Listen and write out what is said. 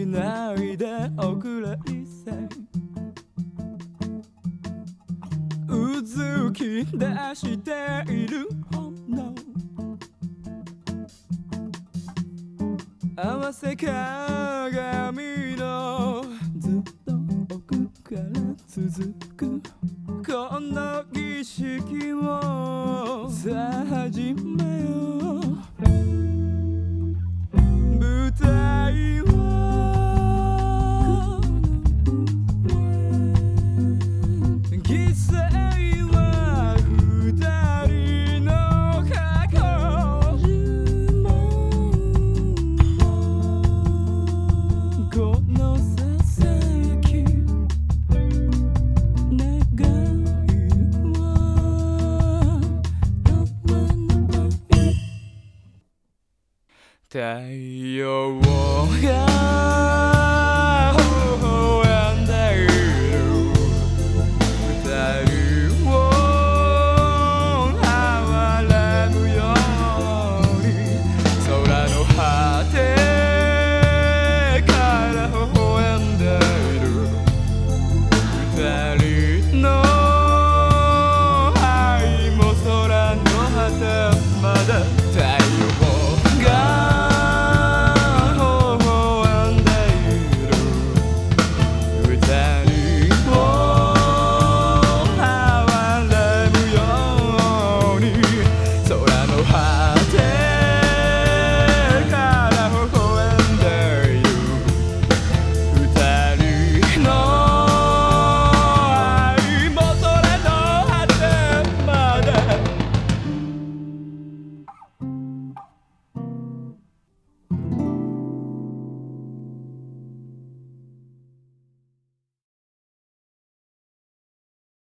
ないでおくれ一切うずき出している炎合わせ鏡のずっと奥から続くこの儀式をさあ始めよう舞台は犠牲は二人の過去このささやき願いは太